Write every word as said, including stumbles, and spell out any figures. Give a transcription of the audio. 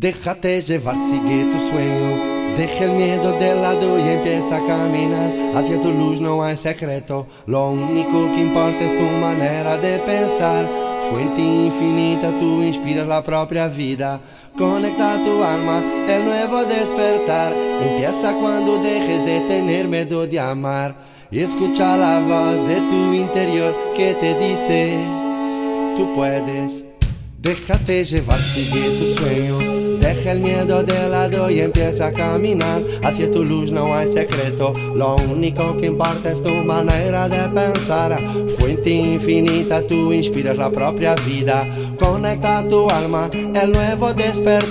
Déjate llevar, sigue tu sueño. Deja el miedo de lado y empieza a caminar hacia tu luz, no hay secreto. Lo único que importa es tu manera de pensar. Fuente infinita, tú inspiras la propia vida. Conecta tu alma, el nuevo despertar. Empieza cuando dejes de tener miedo de amar. Y escucha la voz de tu interior que te dice: tú puedes. Déjate llevar, sigue tu sueño. Deja el miedo de lado y empieza a caminar hacia tu luz, no hay secreto. Lo único que importa es tu manera de pensar. Fuente infinita, tú inspiras la propia vida. Conecta tu alma, el nuevo despertar.